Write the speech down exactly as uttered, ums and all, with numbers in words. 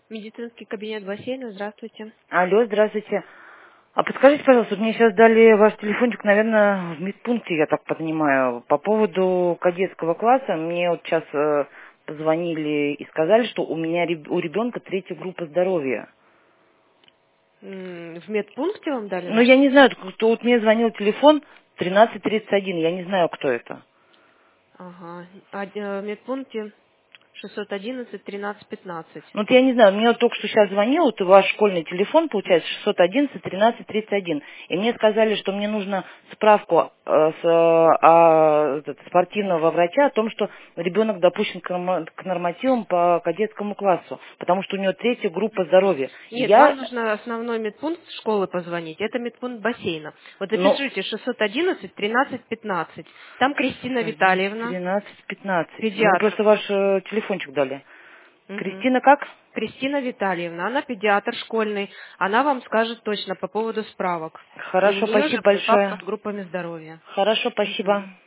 Медицинский кабинет бассейна, здравствуйте. Алло, здравствуйте. А подскажите, пожалуйста, вот мне сейчас дали ваш телефончик, наверное, в медпункте, я так понимаю. По поводу кадетского класса, мне вот сейчас э, позвонили и сказали, что у меня реб- у ребенка третья группа здоровья. М, В медпункте вам дали Ну, наш? я не знаю, кто вот мне звонил телефон тринадцать тридцать один, я не знаю, кто это. Ага. А, э, в медпункте шестьсот одиннадцать тринадцать пятнадцать. Ну, вот я не знаю, мне вот только что сейчас звонил, вот ваш школьный телефон, получается, шестьсот одиннадцать тринадцать тридцать один. И мне сказали, что мне нужно справку э, с, э, а, этот, спортивного врача о том, что ребенок допущен к, норма- к нормативам по кадетскому классу, потому что у него третья группа здоровья. И Нет, вам я, нужно основной медпункт школы позвонить. Это медпункт бассейна. Вот ну, запишите шестьсот одиннадцать тринадцать пятнадцать. Там Кристина шестьсот одиннадцать Витальевна, тринадцать пятнадцать. Мне педиатр. просто ваш э, телефончик дали. Мгм. Кристина как? Кристина Витальевна, она педиатр школьный. Она вам скажет точно по поводу справок. И у Хорошо, нее спасибо же папка большое. с группами здоровья. Хорошо, Мгм. спасибо.